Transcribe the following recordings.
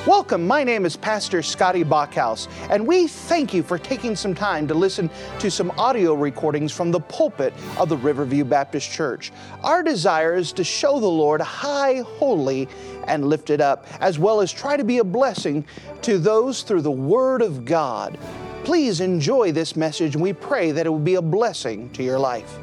Welcome, my name is Pastor Scotty Bachhaus, and we thank you for taking some time to listen to some audio recordings from the pulpit of the Riverview Baptist Church. Our desire is to show the Lord high, holy, and lifted up, as well as try to be a blessing to those through the Word of God. Please enjoy this message, and we pray that it will be a blessing to your life.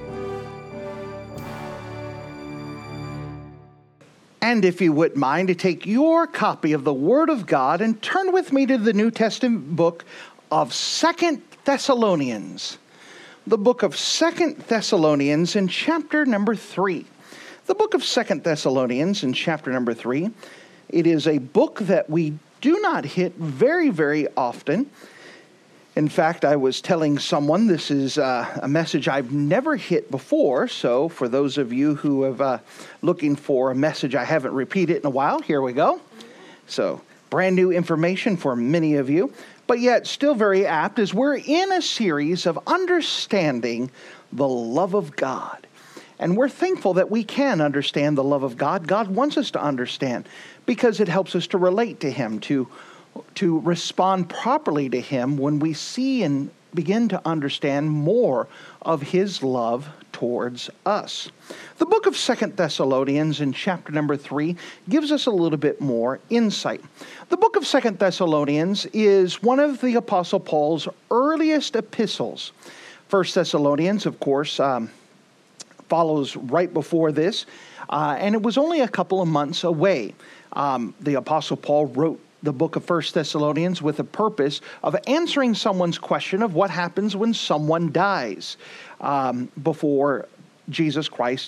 And if you wouldn't mind to take your copy of the Word of God and turn with me to the New Testament book of 2 Thessalonians. The book of 2 Thessalonians in chapter number 3. The book of 2 Thessalonians in chapter number 3. It is a book that we do not hit very, very often. In fact, I was telling someone this is a message I've never hit before. So for those of you who have looking for a message I haven't repeated in a while, here we go. So brand new information for many of you, but yet still very apt as we're in a series of understanding the love of God. And we're thankful that we can understand the love of God. God wants us to understand because it helps us to relate to Him, to respond properly to Him when we see and begin to understand more of His love towards us. The book of 2 Thessalonians in chapter number 3 gives us a little bit more insight. The book of 2 Thessalonians is one of the Apostle Paul's earliest epistles. 1 Thessalonians, of course, follows right before this, and it was only a couple of months away. The Apostle Paul wrote the book of 1 Thessalonians with the purpose of answering someone's question of what happens when someone dies before Jesus Christ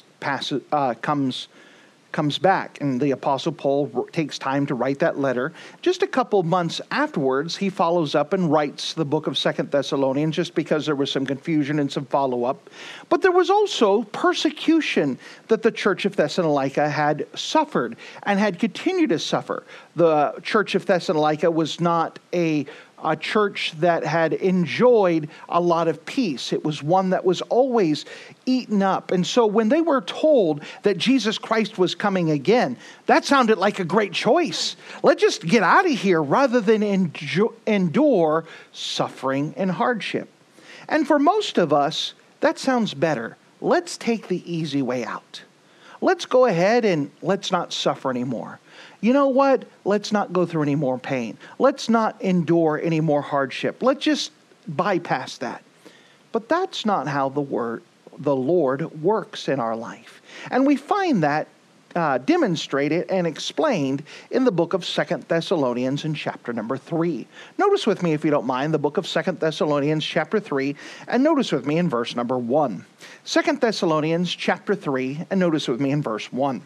comes back. And the Apostle Paul takes time to write that letter. Just a couple months afterwards, he follows up and writes the book of 2 Thessalonians just because there was some confusion and some follow-up. But there was also persecution that the church of Thessalonica had suffered and had continued to suffer. The church of Thessalonica was not a church that had enjoyed a lot of peace. It was one that was always eaten up. And so when they were told that Jesus Christ was coming again, that sounded like a great choice. Let's just get out of here rather than endure suffering and hardship. And for most of us, that sounds better. Let's take the easy way out. Let's go ahead and let's not suffer anymore. You know what? Let's not go through any more pain. Let's not endure any more hardship. Let's just bypass that. But that's not how the Lord works in our life. And we find that demonstrated and explained in the book of 2 Thessalonians in chapter number 3. Notice with me, if you don't mind, the book of 2 Thessalonians chapter 3, and notice with me in verse number 1. 2 Thessalonians chapter 3, and notice with me in verse 1.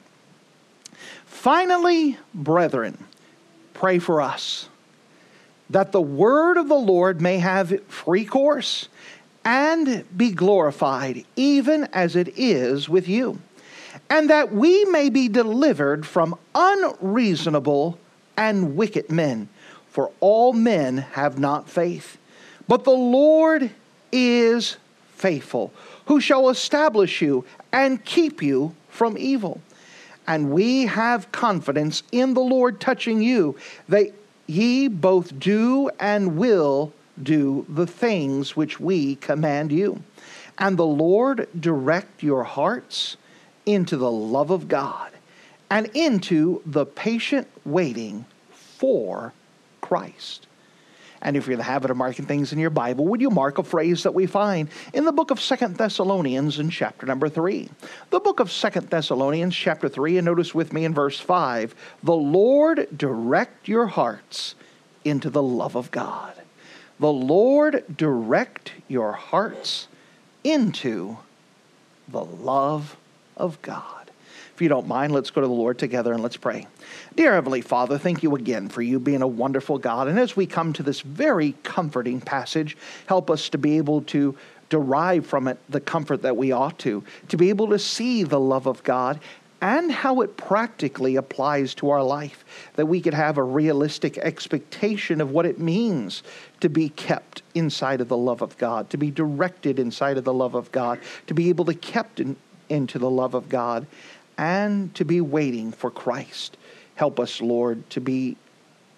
Finally, brethren, pray for us, that the word of the Lord may have free course and be glorified, even as it is with you, and that we may be delivered from unreasonable and wicked men, for all men have not faith. But the Lord is faithful, who shall establish you and keep you from evil. And we have confidence in the Lord touching you, that ye both do and will do the things which we command you. And the Lord direct your hearts into the love of God and into the patient waiting for Christ. And if you're in the habit of marking things in your Bible, would you mark a phrase that we find in the book of 2 Thessalonians in chapter number 3? The book of 2 Thessalonians chapter 3, and notice with me in verse 5, the Lord direct your hearts into the love of God. The Lord direct your hearts into the love of God. If you don't mind, let's go to the Lord together and let's pray. Dear Heavenly Father, thank you again for you being a wonderful God. And as we come to this very comforting passage, help us to be able to derive from it the comfort that we ought to be able to see the love of God and how it practically applies to our life, that we could have a realistic expectation of what it means to be kept inside of the love of God, to be directed inside of the love of God, to be able to kept into the love of God, and to be waiting for Christ. Help us, Lord, to be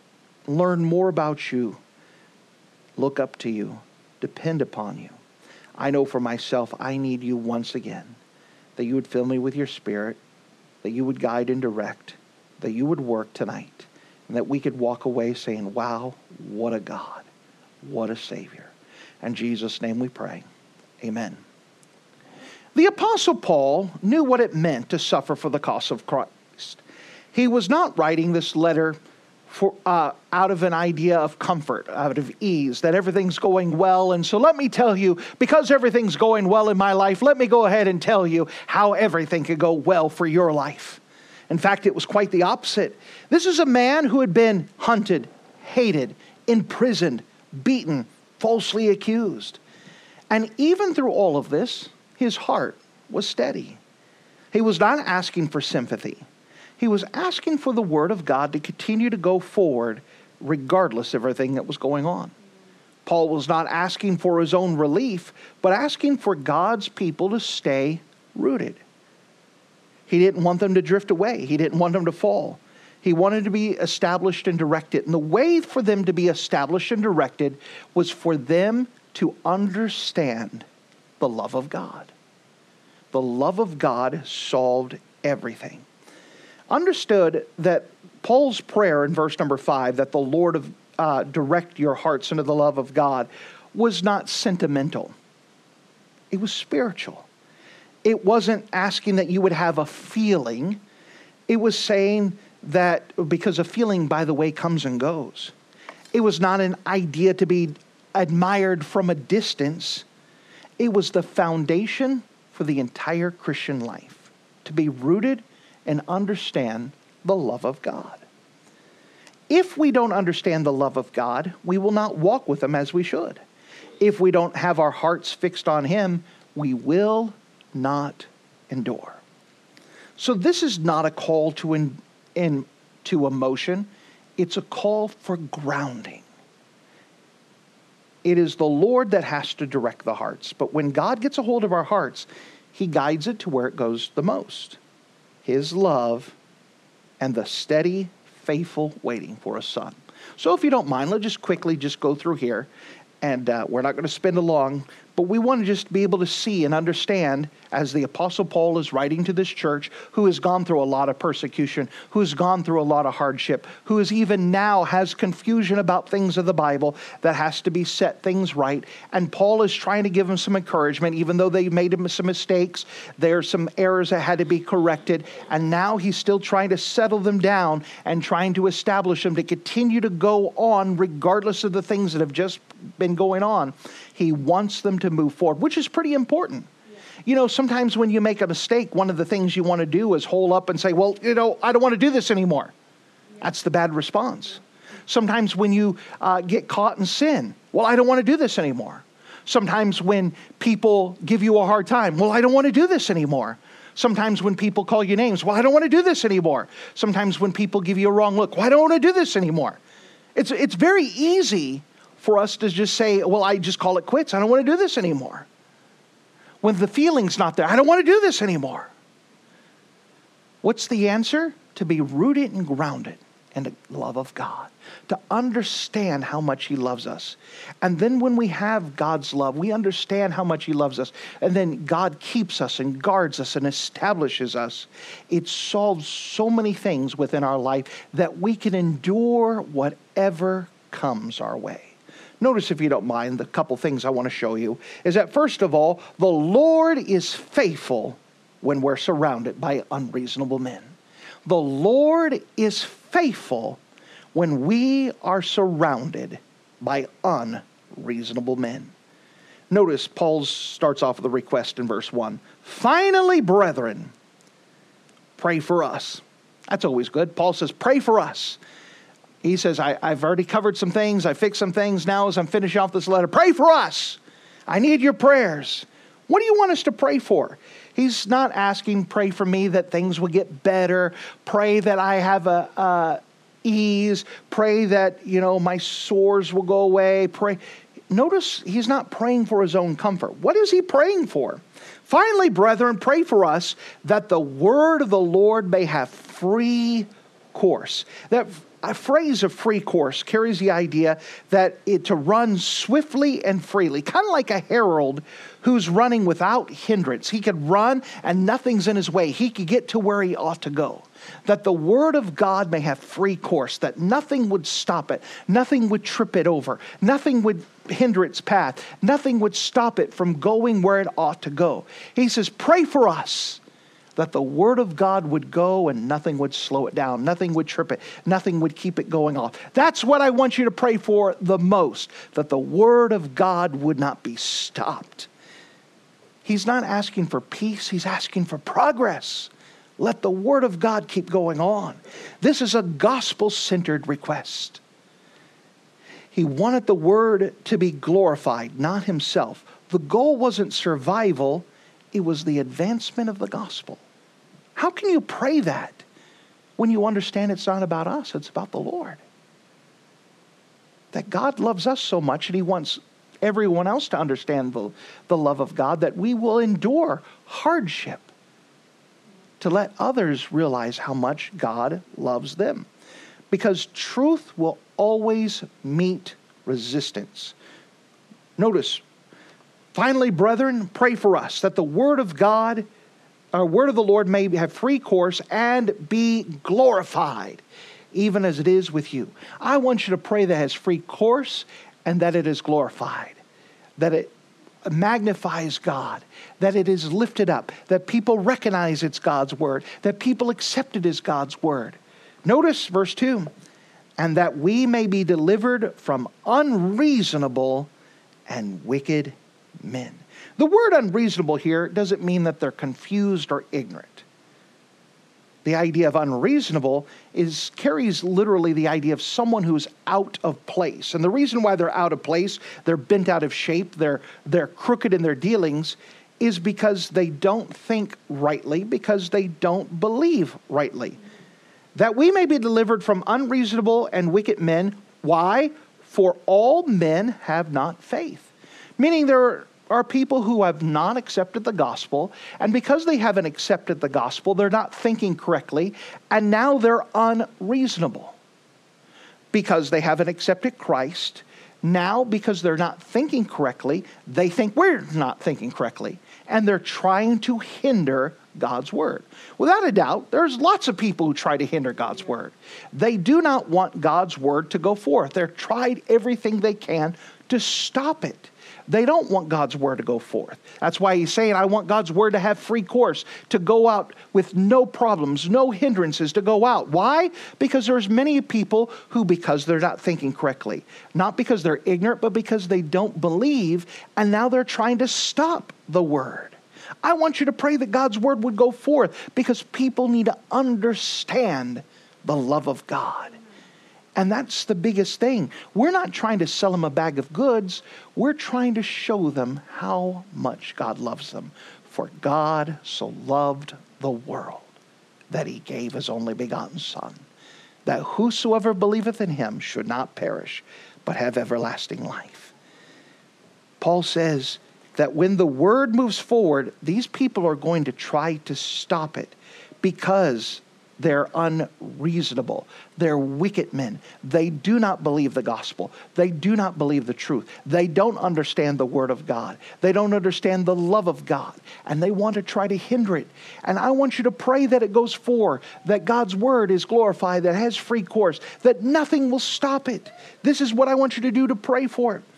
learn more about you, look up to you, depend upon you. I know for myself, I need you once again, that you would fill me with your Spirit, that you would guide and direct, that you would work tonight, and that we could walk away saying, wow, what a God, what a Savior. In Jesus' name we pray. Amen. The Apostle Paul knew what it meant to suffer for the cause of Christ. He was not writing this letter out of an idea of comfort, out of ease, that everything's going well. And so let me tell you, because everything's going well in my life, let me go ahead and tell you how everything could go well for your life. In fact, it was quite the opposite. This is a man who had been hunted, hated, imprisoned, beaten, falsely accused. And even through all of this, his heart was steady. He was not asking for sympathy. He was asking for the Word of God to continue to go forward regardless of everything that was going on. Paul was not asking for his own relief, but asking for God's people to stay rooted. He didn't want them to drift away. He didn't want them to fall. He wanted to be established and directed. And the way for them to be established and directed was for them to understand the love of God. The love of God solved everything. Understood that Paul's prayer in verse number 5, that the Lord direct your hearts into the love of God, was not sentimental. It was spiritual. It wasn't asking that you would have a feeling. It was saying that, because a feeling, by the way, comes and goes. It was not an idea to be admired from a distance. It was the foundation for the entire Christian life, to be rooted and understand the love of God. If we don't understand the love of God, we will not walk with Him as we should. If we don't have our hearts fixed on Him, we will not endure. So this is not a call to emotion. It's a call for grounding. It is the Lord that has to direct the hearts. But when God gets a hold of our hearts, He guides it to where it goes the most. His love and the steady, faithful waiting for a son. So if you don't mind, let's just quickly go through here. And we're not going to spend long, but we want to just be able to see and understand, as the Apostle Paul is writing to this church, who has gone through a lot of persecution, who has gone through a lot of hardship, who is even now has confusion about things of the Bible that has to be set things right. And Paul is trying to give them some encouragement, even though they made some mistakes. There are some errors that had to be corrected. And now he's still trying to settle them down and trying to establish them to continue to go on regardless of the things that have just been going on. He wants them to move forward, which is pretty important. Yeah. You know, sometimes when you make a mistake, one of the things you want to do is hold up and say, well, I don't want to do this anymore. Yeah. That's the bad response. Yeah. Sometimes when you get caught in sin, well, I don't want to do this anymore. Sometimes when people give you a hard time, well, I don't want to do this anymore. Sometimes when people call you names, well, I don't want to do this anymore. Sometimes when people give you a wrong look, well, I don't want to do this anymore. It's very easy for us to just say, well, I just call it quits. I don't want to do this anymore. When the feeling's not there, I don't want to do this anymore. What's the answer? To be rooted and grounded in the love of God. To understand how much He loves us. And then when we have God's love, we understand how much He loves us. And then God keeps us and guards us and establishes us. It solves so many things within our life that we can endure whatever comes our way. Notice, if you don't mind, the couple things I want to show you is that, first of all, the Lord is faithful when we're surrounded by unreasonable men. The Lord is faithful when we are surrounded by unreasonable men. Notice Paul starts off with a request in verse 1. Finally, brethren, pray for us. That's always good. Paul says, pray for us. He says, I've already covered some things. I fixed some things. Now as I'm finishing off this letter, pray for us. I need your prayers. What do you want us to pray for? He's not asking, pray for me that things will get better. Pray that I have ease. Pray that, my sores will go away. Pray. Notice he's not praying for his own comfort. What is he praying for? Finally, brethren, pray for us that the word of the Lord may have free course. That a phrase of free course carries the idea that to run swiftly and freely, kind of like a herald who's running without hindrance. He could run and nothing's in his way. He could get to where he ought to go. That the word of God may have free course, that nothing would stop it, nothing would trip it over, nothing would hinder its path, nothing would stop it from going where it ought to go. He says, pray for us that the word of God would go and nothing would slow it down, nothing would trip it, nothing would keep it going off. That's what I want you to pray for the most, that the word of God would not be stopped. He's not asking for peace, he's asking for progress. Let the word of God keep going on. This is a gospel-centered request. He wanted the word to be glorified, not himself. The goal wasn't survival, it was the advancement of the gospel. How can you pray that when you understand it's not about us, it's about the Lord? That God loves us so much and he wants everyone else to understand the love of God, that we will endure hardship to let others realize how much God loves them. Because truth will always meet resistance. Notice, finally, brethren, pray for us that the word of God, our word of the Lord may have free course and be glorified, even as it is with you. I want you to pray that it has free course and that it is glorified, that it magnifies God, that it is lifted up, that people recognize it's God's word, that people accept it as God's word. Notice verse 2, and that we may be delivered from unreasonable and wicked men. The word unreasonable here doesn't mean that they're confused or ignorant. The idea of unreasonable carries literally the idea of someone who's out of place. And the reason why they're out of place, they're bent out of shape, they're crooked in their dealings, is because they don't think rightly, because they don't believe rightly. That we may be delivered from unreasonable and wicked men. Why? For all men have not faith. Meaning there are people who have not accepted the gospel, and because they haven't accepted the gospel, they're not thinking correctly, and now they're unreasonable. Because they haven't accepted Christ, now because they're not thinking correctly, they think we're not thinking correctly, and they're trying to hinder God's word. Without a doubt, there's lots of people who try to hinder God's word. They do not want God's word to go forth. They've tried everything they can to stop it. They don't want God's word to go forth. That's why he's saying, I want God's word to have free course, to go out with no problems, no hindrances, to go out. Why? Because there's many people who, because they're not thinking correctly, not because they're ignorant, but because they don't believe, and now they're trying to stop the word. I want you to pray that God's word would go forth, because people need to understand the love of God. And that's the biggest thing. We're not trying to sell them a bag of goods. We're trying to show them how much God loves them. For God so loved the world that he gave his only begotten Son, that whosoever believeth in him should not perish, but have everlasting life. Paul says that when the word moves forward, these people are going to try to stop it because they're unreasonable. They're wicked men. They do not believe the gospel. They do not believe the truth. They don't understand the word of God. They don't understand the love of God. And they want to try to hinder it. And I want you to pray that it goes forward, that God's word is glorified, that it has free course, that nothing will stop it. This is what I want you to do to pray for it.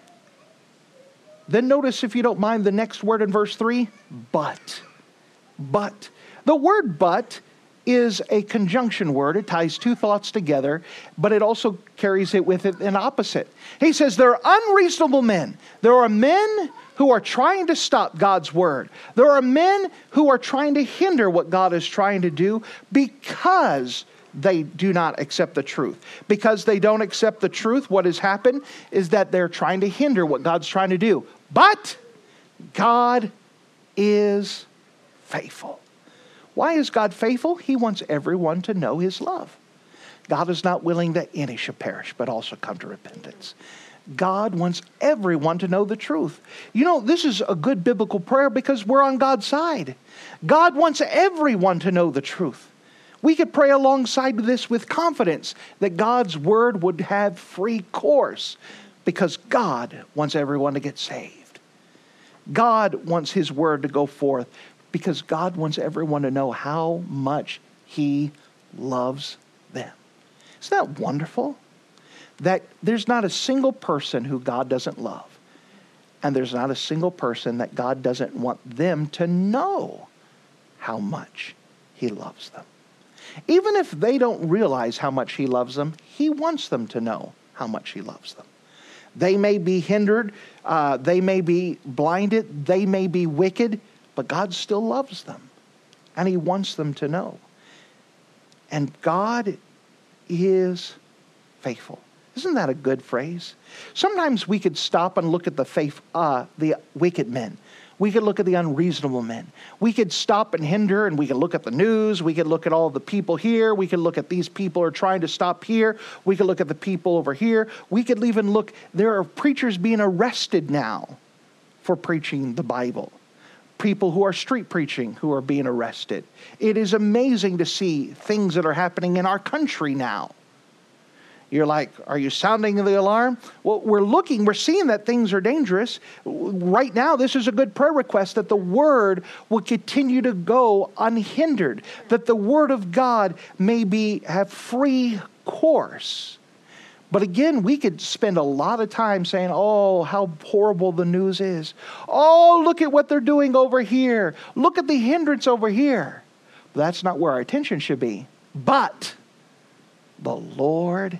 Then notice, if you don't mind, the next word in verse 3, but. But. The word but is a conjunction word. It ties two thoughts together, but it also carries it with it an opposite. He says there are unreasonable men. There are men who are trying to stop God's word. There are men who are trying to hinder what God is trying to do because they do not accept the truth. Because they don't accept the truth, what has happened is that they're trying to hinder what God's trying to do. But God is faithful. Why is God faithful? He wants everyone to know his love. God is not willing that any should perish, but also come to repentance. God wants everyone to know the truth. You know, this is a good biblical prayer because we're on God's side. God wants everyone to know the truth. We could pray alongside this with confidence that God's word would have free course because God wants everyone to get saved. God wants his word to go forth because God wants everyone to know how much he loves them. Isn't that wonderful? That there's not a single person who God doesn't love. And there's not a single person that God doesn't want them to know how much he loves them. Even if they don't realize how much he loves them, he wants them to know how much he loves them. They may be hindered, they may be blinded, they may be wicked, but God still loves them. And he wants them to know. And God is faithful. Isn't that a good phrase? Sometimes we could stop and look at the wicked men. We could look at the unreasonable men. We could stop and hinder, and we could look at the news. We could look at all the people here. We could look at these people are trying to stop here. We could look at the people over here. We could even look, there are preachers being arrested now for preaching the Bible. People who are street preaching who are being arrested. It is amazing to see things that are happening in our country now. You're like, are you sounding the alarm? Well, we're seeing that things are dangerous. Right now, this is a good prayer request that the word will continue to go unhindered, that the word of God may have free course. But again, we could spend a lot of time saying, oh, how horrible the news is. Oh, look at what they're doing over here. Look at the hindrance over here. But that's not where our attention should be. But the Lord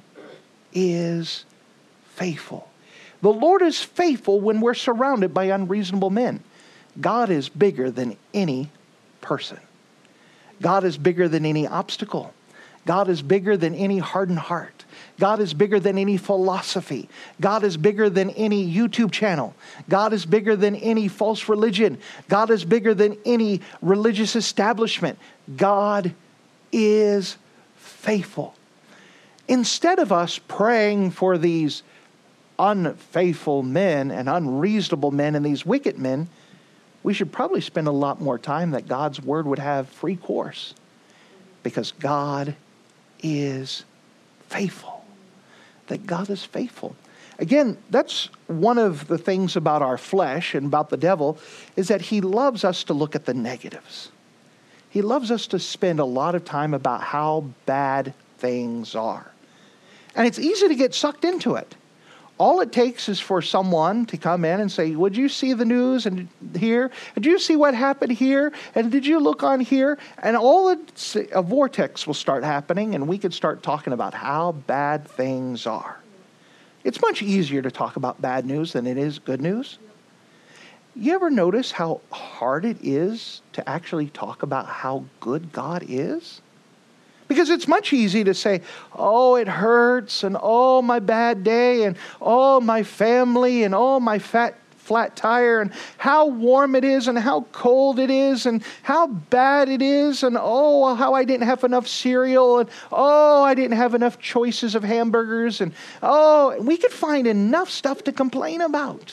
is faithful. The Lord is faithful when we're surrounded by unreasonable men. God is bigger than any person. God is bigger than any obstacle. God is bigger than any hardened heart. God is bigger than any philosophy. God is bigger than any YouTube channel. God is bigger than any false religion. God is bigger than any religious establishment. God is faithful. Instead of us praying for these unfaithful men and unreasonable men and these wicked men, we should probably spend a lot more time that God's word would have free course. Because God is faithful. That God is faithful. Again, that's one of the things about our flesh and about the devil, is that he loves us to look at the negatives. He loves us to spend a lot of time about how bad things are. And it's easy to get sucked into it. All it takes is for someone to come in and say, would you see the news and here? Did you see what happened here? And did you look on here? And a vortex will start happening, and we could start talking about how bad things are. It's much easier to talk about bad news than it is good news. You ever notice how hard it is to actually talk about how good God is? Because it's much easier to say, oh, it hurts, and oh, my bad day, and oh, my family, and oh, my flat tire, and how warm it is, and how cold it is, and how bad it is, and oh, how I didn't have enough cereal, and oh, I didn't have enough choices of hamburgers, and oh, we could find enough stuff to complain about.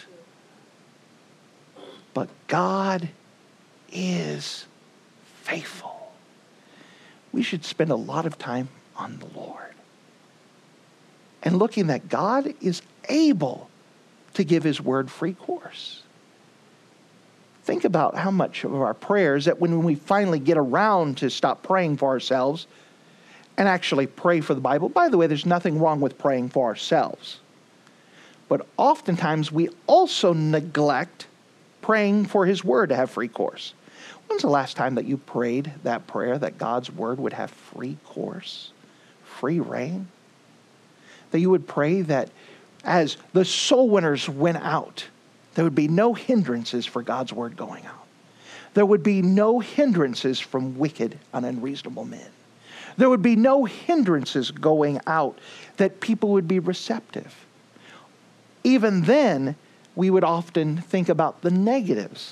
But God is faithful. We should spend a lot of time on the Lord. And looking that God is able to give his word free course. Think about how much of our prayers that when we finally get around to stop praying for ourselves and actually pray for the Bible. By the way, there's nothing wrong with praying for ourselves. But oftentimes we also neglect praying for his word to have free course. When's the last time that you prayed that prayer that God's word would have free course, free reign? That you would pray that as the soul winners went out, there would be no hindrances for God's word going out. There would be no hindrances from wicked and unreasonable men. There would be no hindrances going out, that people would be receptive. Even then, we would often think about the negatives.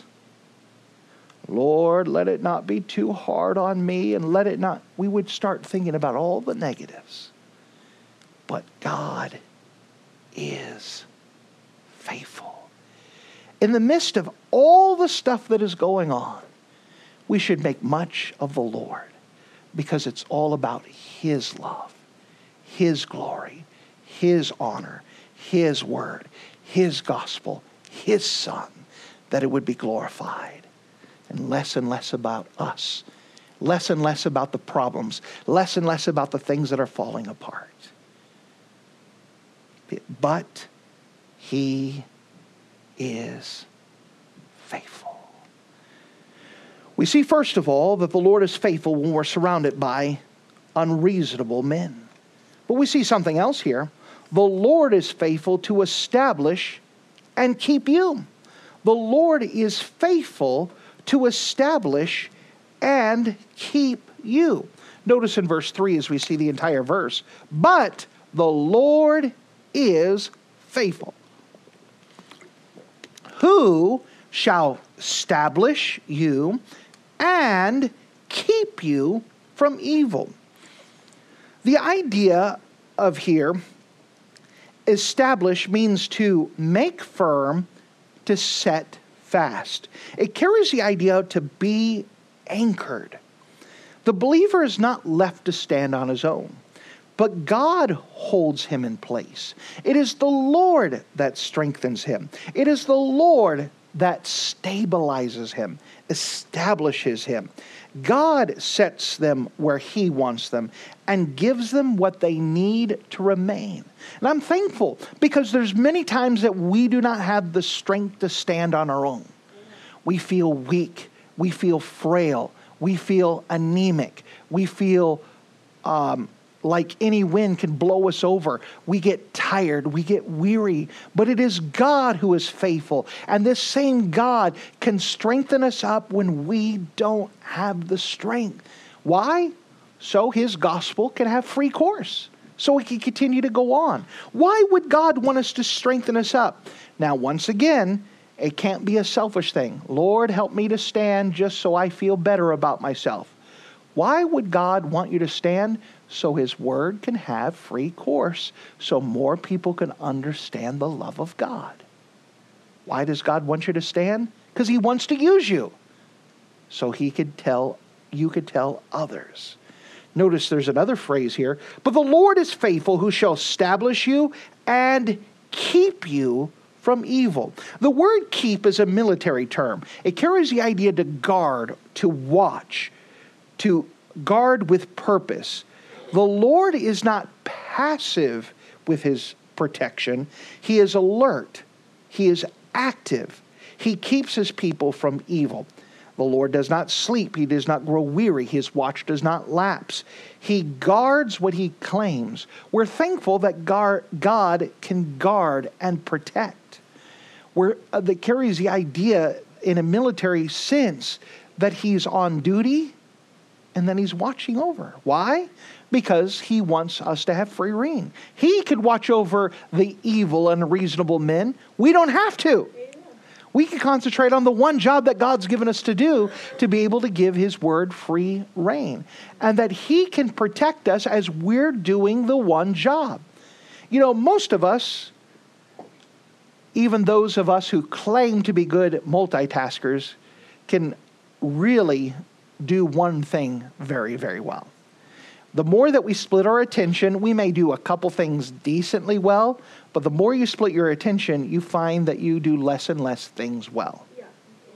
Lord, let it not be too hard on me, and let it not. We would start thinking about all the negatives. But God is faithful. In the midst of all the stuff that is going on, we should make much of the Lord. because it's all about His love, His glory, His honor, His word, His gospel, His Son, that it would be glorified. And less about us. Less and less about the problems. Less and less about the things that are falling apart. But He is faithful. We see, first of all, that the Lord is faithful when we're surrounded by unreasonable men. But we see something else here. The Lord is faithful to establish and keep you. The Lord is faithful to establish and keep you. Notice in verse 3 as we see the entire verse. But the Lord is faithful, who shall establish you and keep you from evil. The idea of here, establish, means to make firm, to set fast. It carries the idea to be anchored. The believer is not left to stand on his own, but God holds him in place. It is the Lord that strengthens him. It is the Lord that stabilizes him, establishes him. God sets them where He wants them and gives them what they need to remain. And I'm thankful because there's many times that we do not have the strength to stand on our own. We feel weak. We feel frail. We feel anemic. We feel like any wind can blow us over. We get tired. We get weary. But it is God who is faithful. And this same God can strengthen us up when we don't have the strength. Why? So His gospel can have free course. So we can continue to go on. Why would God want us to strengthen us up? Now, once again, it can't be a selfish thing. Lord, help me to stand just so I feel better about myself. Why would God want you to stand? So His word can have free course, so more people can understand the love of God. Why does God want you to stand? Because He wants to use you, so you could tell others. Notice there's another phrase here. But the Lord is faithful, who shall establish you and keep you from evil. The word keep is a military term. It carries the idea to guard, to watch, to guard with purpose. The Lord is not passive with His protection. He is alert. He is active. He keeps His people from evil. The Lord does not sleep. He does not grow weary. His watch does not lapse. He guards what He claims. We're thankful that God can guard and protect. That carries the idea in a military sense that He's on duty and then He's watching over. Why? Because He wants us to have free reign. He could watch over the evil and unreasonable men. We don't have to. We can concentrate on the one job that God's given us to do, to be able to give His word free reign. And that He can protect us as we're doing the one job. You know, most of us, even those of us who claim to be good multitaskers, can really do one thing very, very well. The more that we split our attention, we may do a couple things decently well, but the more you split your attention, you find that you do less and less things well. Yeah.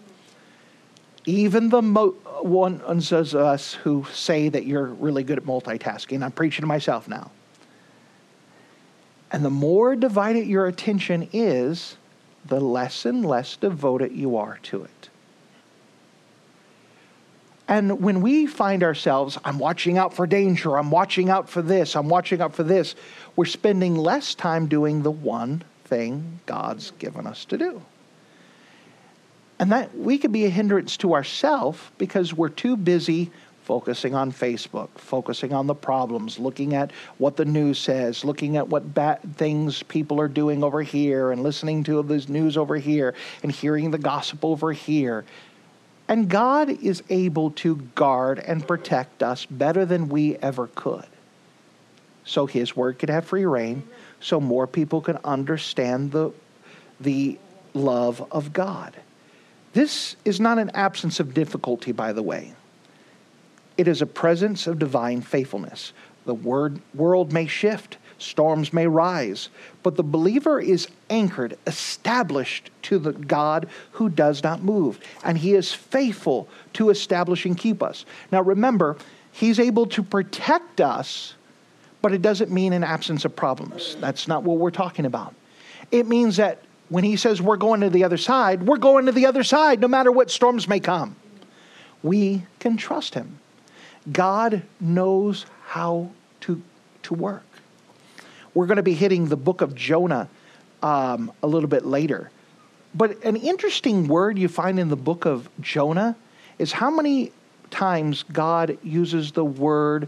Even the ones of us who say that you're really good at multitasking, I'm preaching to myself now. And the more divided your attention is, the less and less devoted you are to it. And when we find ourselves, I'm watching out for danger, I'm watching out for this, I'm watching out for this, we're spending less time doing the one thing God's given us to do. And that we could be a hindrance to ourselves because we're too busy focusing on Facebook, focusing on the problems, looking at what the news says, looking at what bad things people are doing over here, and listening to this news over here, and hearing the gossip over here. And God is able to guard and protect us better than we ever could. So His word could have free reign, so more people can understand the love of God. This is not an absence of difficulty, by the way. It is a presence of divine faithfulness. The world may shift, storms may rise, but the believer is anchored, established to the God who does not move. And he is faithful to establish and keep us. Now remember, he's able to protect us, but it doesn't mean an absence of problems. That's not what we're talking about. It means that when he says we're going to the other side, we're going to the other side no matter what storms may come. We can trust him. God knows how to work. We're going to be hitting the book of Jonah a little bit later. But an interesting word you find in the book of Jonah is how many times God uses the word,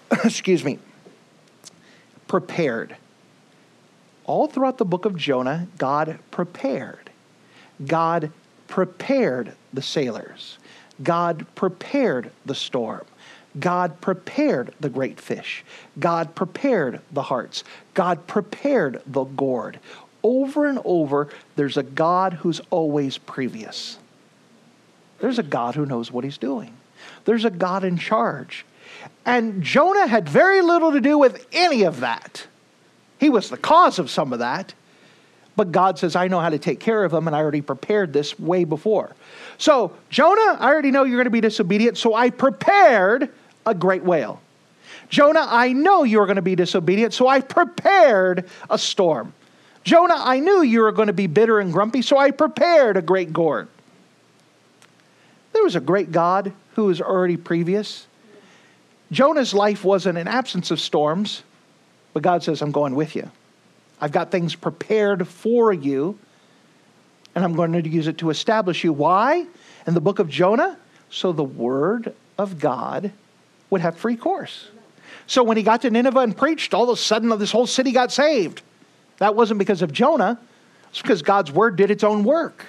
prepared. All throughout the book of Jonah, God prepared. God prepared the sailors. God prepared the storm. God prepared the great fish. God prepared the hearts. God prepared the gourd. Over and over, there's a God who's always previous. There's a God who knows what he's doing. There's a God in charge. And Jonah had very little to do with any of that. He was the cause of some of that. But God says, I know how to take care of them, and I already prepared this way before. So, Jonah, I already know you're going to be disobedient, so I prepared a great whale. Jonah, I know you're going to be disobedient, so I prepared a storm. Jonah, I knew you were going to be bitter and grumpy, so I prepared a great gourd. There was a great God who was already previous. Jonah's life wasn't an absence of storms, but God says, I'm going with you. I've got things prepared for you, and I'm going to use it to establish you. Why? In the book of Jonah, so the word of God would have free course. So when he got to Nineveh and preached, all of a sudden this whole city got saved. That wasn't because of Jonah. It's because God's word did its own work.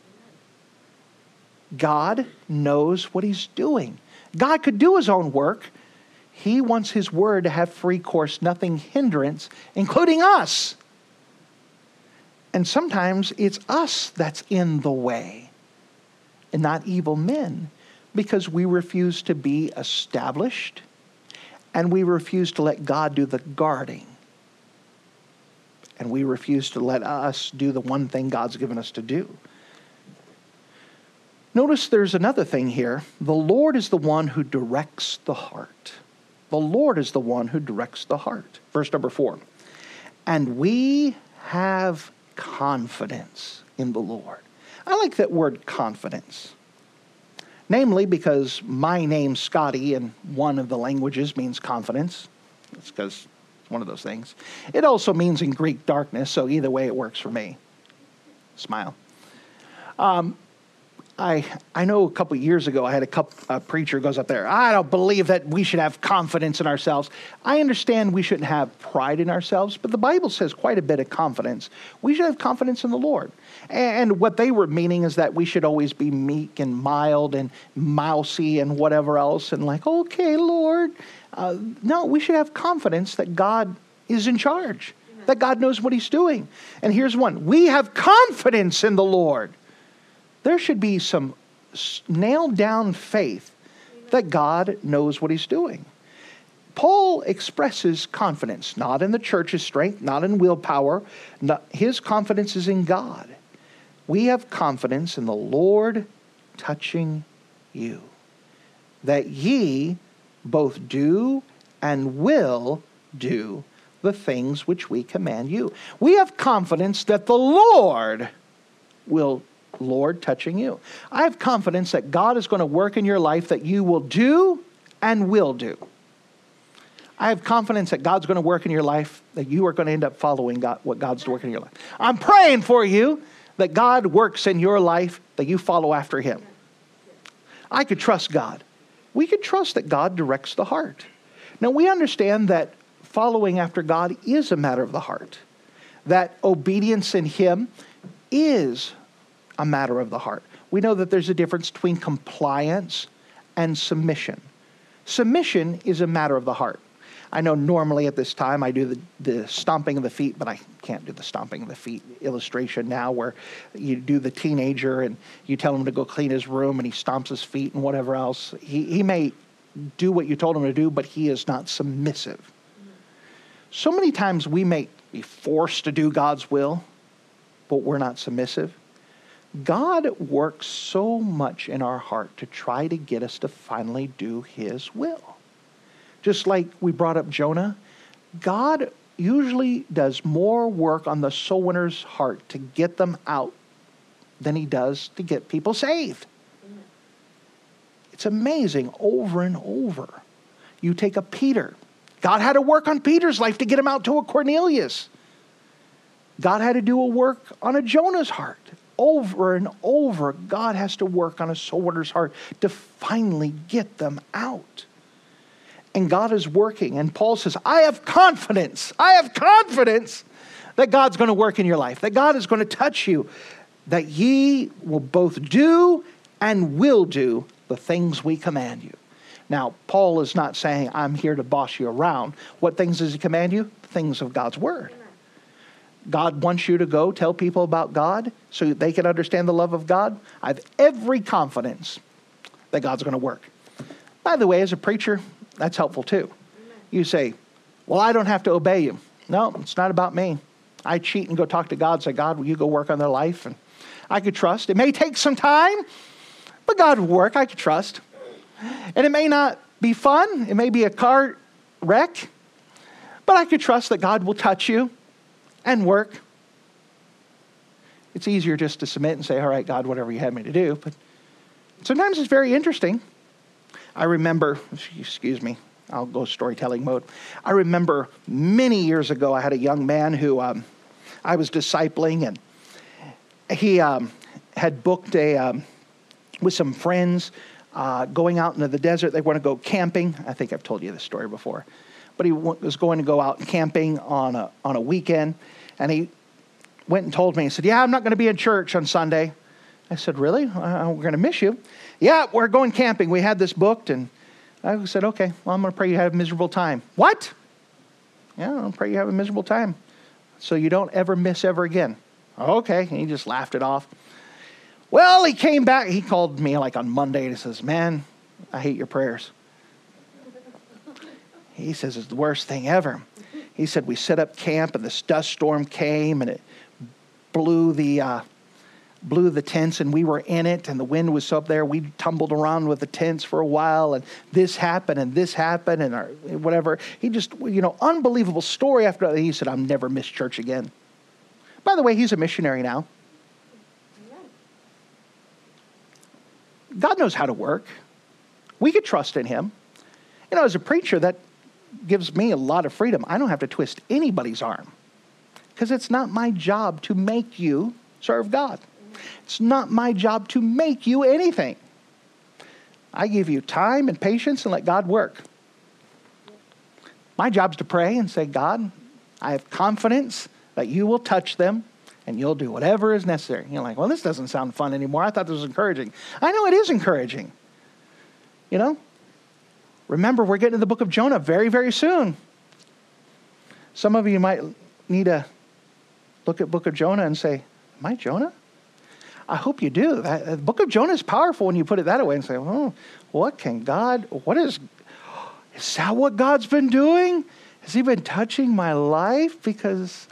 God knows what he's doing. God could do his own work. He wants his word to have free course, nothing hindrance, including us. And sometimes it's us that's in the way and not evil men, because we refuse to be established and we refuse to let God do the guarding. And we refuse to let us do the one thing God's given us to do. Notice there's another thing here. The Lord is the one who directs the heart. The Lord is the one who directs the heart. Verse number 4. And we have confidence in the Lord. I like that word confidence. Namely because my name, Scotty, in one of the languages means confidence. It's because it's one of those things. It also means in Greek darkness, so either way it works for me. Smile. I know a couple of years ago I had a preacher goes up there, I don't believe that we should have confidence in ourselves. I understand we shouldn't have pride in ourselves, but the Bible says quite a bit of confidence. We should have confidence in the Lord. And what they were meaning is that we should always be meek and mild and mousy and whatever else and like, okay, Lord. No, we should have confidence that God is in charge, that God knows what he's doing. And here's one. We have confidence in the Lord. There should be some nailed down faith that God knows what he's doing. Paul expresses confidence, not in the church's strength, not in willpower. His confidence is in God. We have confidence in the Lord touching you, that ye both do and will do the things which we command you. We have confidence that the Lord touching you. I have confidence that God is going to work in your life that you will do and will do. I have confidence that God's going to work in your life, that you are going to end up following God, what God's working in your life. I'm praying for you that God works in your life, that you follow after him. I could trust God. We could trust that God directs the heart. Now we understand that following after God is a matter of the heart. That obedience in him is a matter of the heart. We know that there's a difference between compliance and submission. Submission is a matter of the heart. I know normally at this time I do the stomping of the feet, but I can't do the stomping of the feet illustration now where you do the teenager and you tell him to go clean his room and he stomps his feet and whatever else. He may do what you told him to do, but he is not submissive. So many times we may be forced to do God's will, but we're not submissive. God works so much in our heart to try to get us to finally do his will. Just like we brought up Jonah, God usually does more work on the soul winner's heart to get them out than he does to get people saved. It's amazing over and over. You take a Peter. God had to work on Peter's life to get him out to a Cornelius. God had to do a work on a Jonah's heart. Over and over, God has to work on a soul winner's heart to finally get them out. And God is working. And Paul says, I have confidence that God's going to work in your life, that God is going to touch you, that ye will both do and will do the things we command you. Now, Paul is not saying, I'm here to boss you around. What things does he command you? Things of God's word. God wants you to go tell people about God so they can understand the love of God. I have every confidence that God's going to work. By the way, as a preacher, that's helpful too. You say, well, I don't have to obey you. No, it's not about me. I cheat and go talk to God and say, God, will you go work on their life? And I could trust. It may take some time, but God will work. I could trust. And it may not be fun. It may be a car wreck, but I could trust that God will touch you and work. It's easier just to submit and say, all right, God, whatever you had me to do. But sometimes it's very interesting. I remember, excuse me, I'll go storytelling mode. I remember many years ago, I had a young man who I was discipling, and he had booked with some friends going out into the desert. They want to go camping. I think I've told you this story before. But he was going to go out camping on a weekend. And he went and told me, he said, yeah, I'm not going to be in church on Sunday. I said, really? We're going to miss you. Yeah, we're going camping. We had this booked. And I said, okay, well, I'm going to pray you have a miserable time. What? Yeah, I'll pray you have a miserable time so you don't ever miss ever again. Okay. And he just laughed it off. Well, he came back. He called me like on Monday and he says, man, I hate your prayers. He says, it's the worst thing ever. He said, we set up camp and this dust storm came and it blew the tents, and we were in it, and the wind was up there. We tumbled around with the tents for a while, and this happened and whatever. He just, unbelievable story after that. He said, I'll never miss church again. By the way, he's a missionary now. God knows how to work. We could trust in him. As a preacher, that gives me a lot of freedom. I don't have to twist anybody's arm because it's not my job to make you serve God. It's not my job to make you anything. I give you time and patience and let God work. My job is to pray and say, God, I have confidence that you will touch them and you'll do whatever is necessary. You're like, well, this doesn't sound fun anymore. I thought this was encouraging. I know it is encouraging. Remember, we're getting to the book of Jonah very, very soon. Some of you might need to look at book of Jonah and say, am I Jonah? I hope you do. The book of Jonah is powerful when you put it that way and say, oh, is that what God's been doing? Has he been touching my life? Because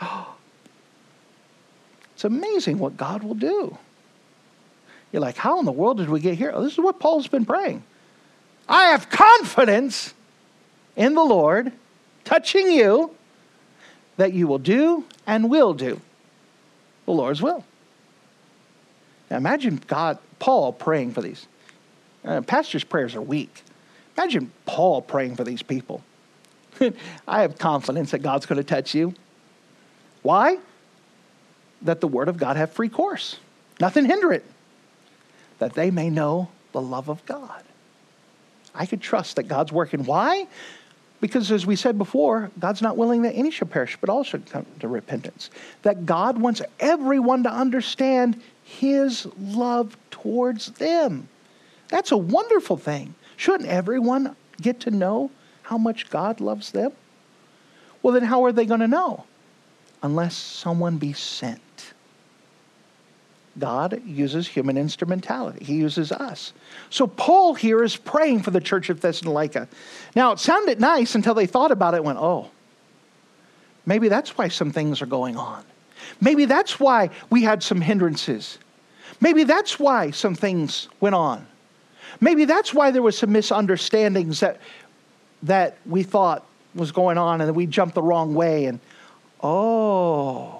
it's amazing what God will do. You're like, how in the world did we get here? Oh, this is what Paul's been praying. I have confidence in the Lord touching you that you will do and will do the Lord's will. Now imagine Paul praying for these. Pastors' prayers are weak. Imagine Paul praying for these people. I have confidence that God's going to touch you. Why? That the word of God have free course. Nothing hinder it. That they may know the love of God. I could trust that God's working. Why? Because as we said before, God's not willing that any should perish, but all should come to repentance. That God wants everyone to understand his love towards them. That's a wonderful thing. Shouldn't everyone get to know how much God loves them? Well, then how are they going to know? Unless someone be sent. God uses human instrumentality. He uses us. So Paul here is praying for the church of Thessalonica. Now, it sounded nice until they thought about it and went, oh, maybe that's why some things are going on. Maybe that's why we had some hindrances. Maybe that's why some things went on. Maybe that's why there was some misunderstandings that we thought was going on and we jumped the wrong way. And, oh,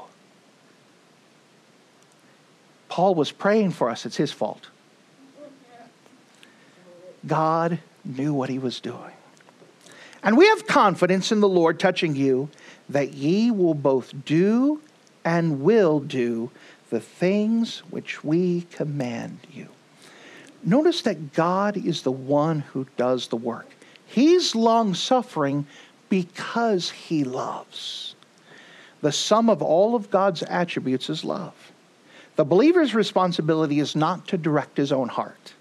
Paul was praying for us. It's his fault. God knew what he was doing. And we have confidence in the Lord touching you that ye will both do and will do the things which we command you. Notice that God is the one who does the work. He's long-suffering because he loves. The sum of all of God's attributes is love. The believer's responsibility is not to direct his own heart,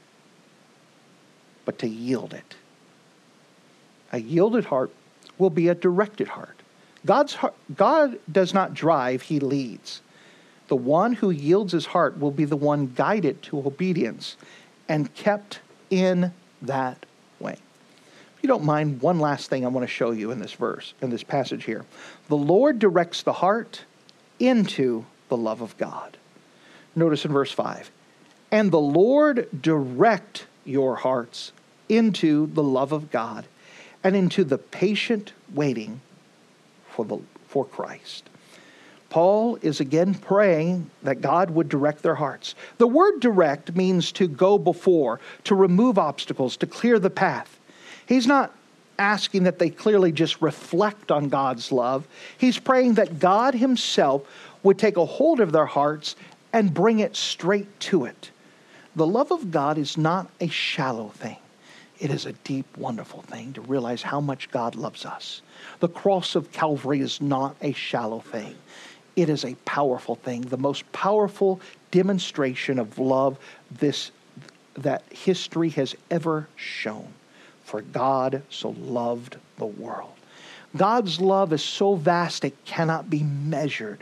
but to yield it. A yielded heart will be a directed heart. God does not drive, he leads. The one who yields his heart will be the one guided to obedience and kept in that way. If you don't mind, one last thing I want to show you in this verse, in this passage here. The Lord directs the heart into the love of God. Notice in verse 5. And the Lord direct your hearts into the love of God and into the patient waiting for Christ. Paul is again praying that God would direct their hearts. The word direct means to go before, to remove obstacles, to clear the path. He's not asking that they clearly just reflect on God's love. He's praying that God himself would take a hold of their hearts and bring it straight to it. The love of God is not a shallow thing. It is a deep, wonderful thing to realize how much God loves us. The cross of Calvary is not a shallow thing. It is a powerful thing, the most powerful demonstration of love that history has ever shown. For God so loved the world. God's love is so vast it cannot be measured.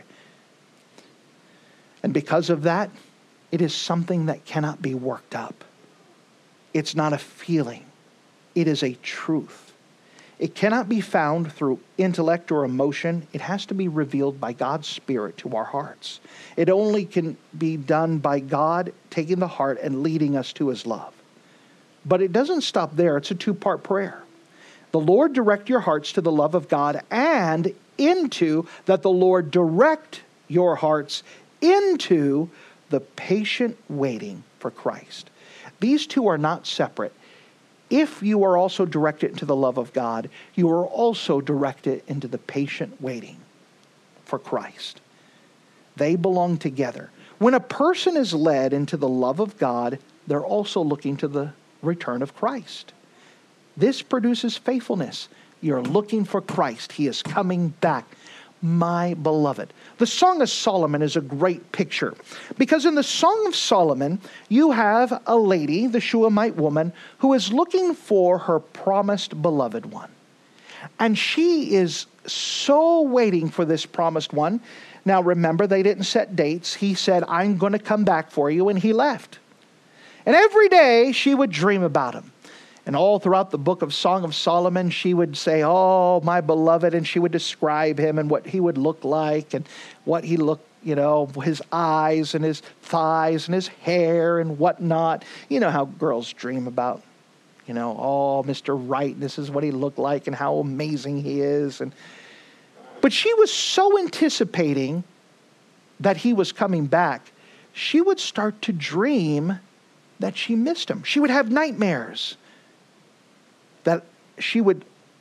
And because of that, it is something that cannot be worked up. It's not a feeling. It is a truth. It cannot be found through intellect or emotion. It has to be revealed by God's Spirit to our hearts. It only can be done by God taking the heart and leading us to his love. But it doesn't stop there. It's a two-part prayer. The Lord direct your hearts to the love of God, and into that the Lord direct your hearts into the patient waiting for Christ. These two are not separate. If you are also directed into the love of God, you are also directed into the patient waiting for Christ. They belong together. When a person is led into the love of God, they're also looking to the return of Christ. This produces faithfulness. You're looking for Christ. He is coming back. My beloved. The Song of Solomon is a great picture, because in the Song of Solomon, you have a lady, the Shulamite woman, who is looking for her promised beloved one. And she is so waiting for this promised one. Now remember, they didn't set dates. He said, I'm going to come back for you, and he left. And every day she would dream about him. And all throughout the book of Song of Solomon, she would say, oh, my beloved, and she would describe him and what he would look like and what he looked, his eyes and his thighs and his hair and whatnot. You know how girls dream about, oh, Mr. Right, this is what he looked like and how amazing he is. But she was so anticipating that he was coming back, she would start to dream that she missed him. She would have nightmares. That she would,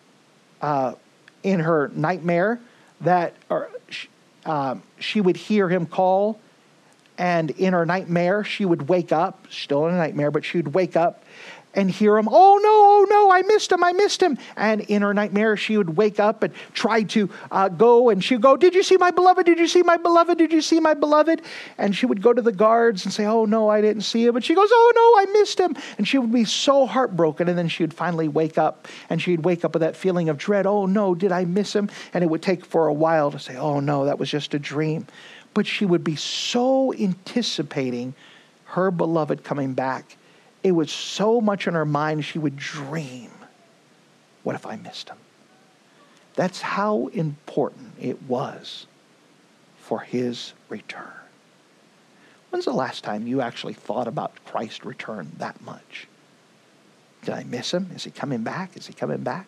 in her nightmare, she would hear him call, and in her nightmare, she would wake up, still in a nightmare, but she would wake up, and hear him, oh no, I missed him. And in her nightmare, she would wake up and try to go, and she'd go, did you see my beloved? Did you see my beloved? Did you see my beloved? And she would go to the guards and say, oh no, I didn't see him. And she goes, oh no, I missed him. And she would be so heartbroken, and then she would finally wake up, and she'd wake up with that feeling of dread. Oh no, did I miss him? And it would take for a while to say, oh no, that was just a dream. But she would be so anticipating her beloved coming back. It was so much in her mind, she would dream, what if I missed him? That's how important it was for his return. When's the last time you actually thought about Christ's return that much? Did I miss him? Is he coming back? Is he coming back?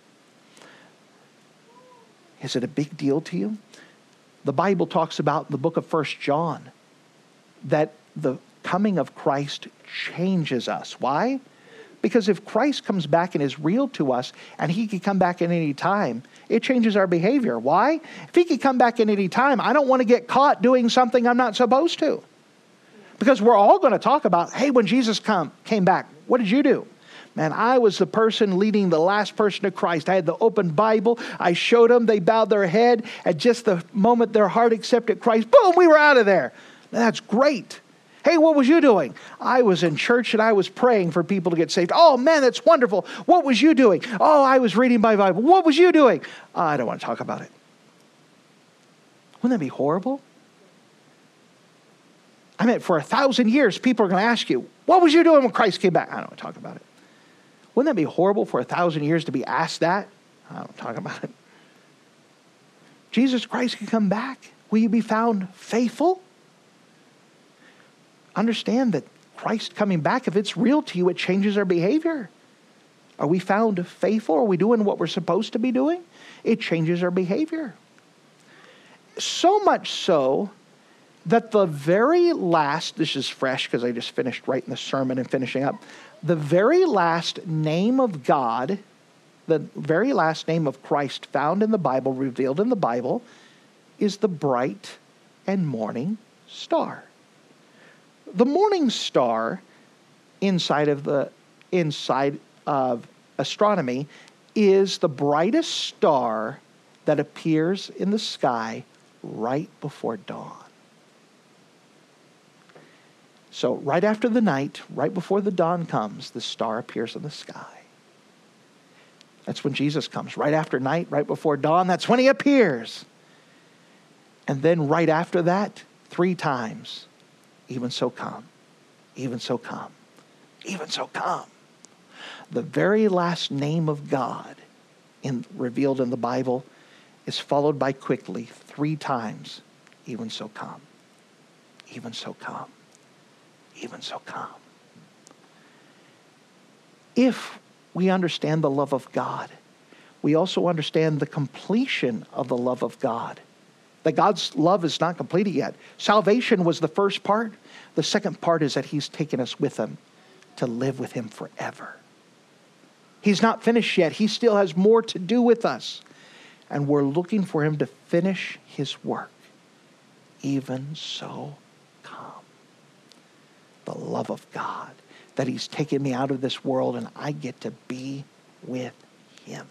Is it a big deal to you? The Bible talks about in the book of 1 John that the coming of Christ changes us. Why? Because if Christ comes back and is real to us, and he could come back at any time, it changes our behavior. Why? If he could come back at any time, I don't want to get caught doing something I'm not supposed to. Because we're all going to talk about, hey, when Jesus came back, what did you do? Man, I was the person leading the last person to Christ. I had the open Bible. I showed them. They bowed their head. At just the moment their heart accepted Christ, boom, we were out of there. That's great. Hey, what was you doing? I was in church and I was praying for people to get saved. Oh, man, that's wonderful. What was you doing? Oh, I was reading my Bible. What was you doing? I don't want to talk about it. Wouldn't that be horrible? I mean, for 1,000 years, people are going to ask you, what was you doing when Christ came back? I don't want to talk about it. Wouldn't that be horrible for 1,000 years to be asked that? I don't talk about it. Jesus Christ can come back. Will you be found faithful? Understand that Christ coming back, if it's real to you, it changes our behavior. Are we found faithful? Are we doing what we're supposed to be doing? It changes our behavior. So much so that the very last, this is fresh because I just finished writing the sermon and finishing up, the very last name of God, the very last name of Christ found in the Bible, revealed in the Bible, is the bright and morning star. The morning star inside of astronomy is the brightest star that appears in the sky right before dawn. So right after the night, right before the dawn comes, the star appears in the sky. That's when Jesus comes. Right after night, right before dawn, that's when he appears. And then right after that, 3 times, even so come, even so come, even so come. The very last name of God revealed in the Bible is followed by quickly 3 times, even so come, even so come, even so come. If we understand the love of God, we also understand the completion of the love of God. That God's love is not completed yet. Salvation was the first part. The second part is that he's taken us with him to live with him forever. He's not finished yet. He still has more to do with us. And we're looking for him to finish his work. Even so come. The love of God. That he's taken me out of this world and I get to be with him.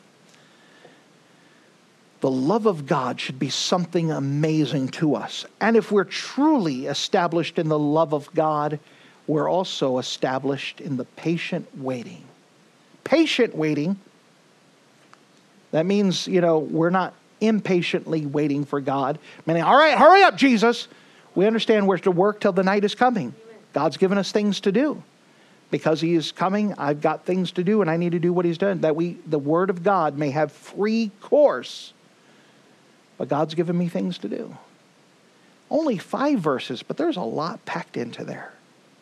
The love of God should be something amazing to us. And if we're truly established in the love of God, we're also established in the patient waiting. Patient waiting, that means, we're not impatiently waiting for God. Meaning, all right, hurry up, Jesus. We understand we're to work till the night is coming. God's given us things to do. Because he is coming, I've got things to do and I need to do what he's done. That the word of God may have free course. But God's given me things to do. Only 5 verses, but there's a lot packed into there.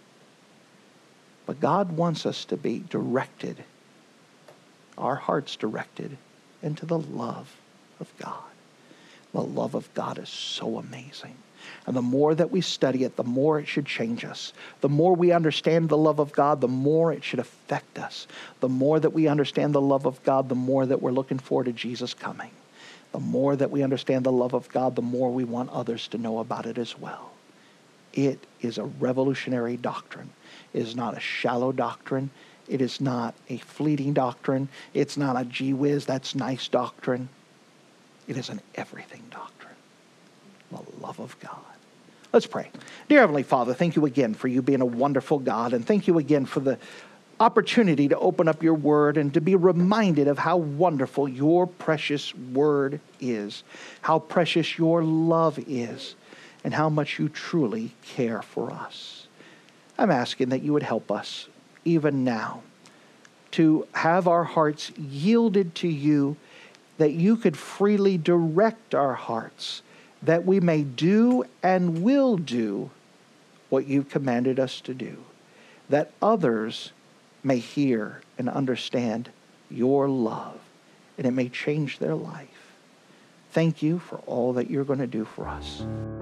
But God wants us to be directed, our hearts directed, into the love of God. The love of God is so amazing. And the more that we study it, the more it should change us. The more we understand the love of God, the more it should affect us. The more that we understand the love of God, the more that we're looking forward to Jesus coming. The more that we understand the love of God, the more we want others to know about it as well. It is a revolutionary doctrine. It is not a shallow doctrine. It is not a fleeting doctrine. It's not a gee whiz, that's nice doctrine. It is an everything doctrine. The love of God. Let's pray. Dear Heavenly Father, thank you again for you being a wonderful God, and thank you again for the opportunity to open up your word and to be reminded of how wonderful your precious word is, how precious your love is, and how much you truly care for us. I'm asking that you would help us even now to have our hearts yielded to you, that you could freely direct our hearts, that we may do and will do what you've commanded us to do, that others may hear and understand your love, and it may change their life. Thank you for all that you're going to do for us.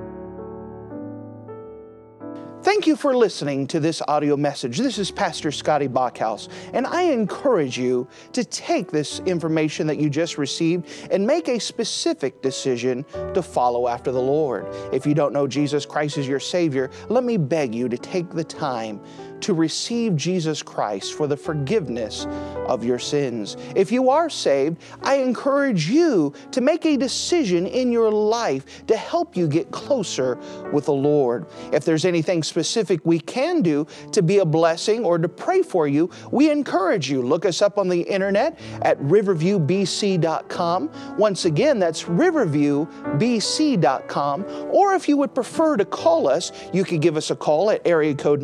Thank you for listening to this audio message. This is Pastor Scotty Bachhaus, and I encourage you to take this information that you just received and make a specific decision to follow after the Lord. If you don't know Jesus Christ as your Savior, let me beg you to take the time to receive Jesus Christ for the forgiveness of your sins. If you are saved, I encourage you to make a decision in your life to help you get closer with the Lord. If there's anything specific we can do to be a blessing or to pray for you, we encourage you. Look us up on the internet at riverviewbc.com. Once again, that's riverviewbc.com. Or if you would prefer to call us, you can give us a call at area code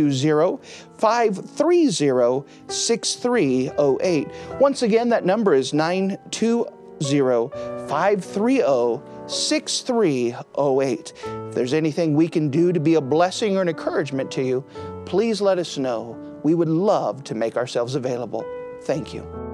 920-530-6308. Once again, that number is 920-530-6308. If there's anything we can do to be a blessing or an encouragement to you, please let us know. We would love to make ourselves available. Thank you.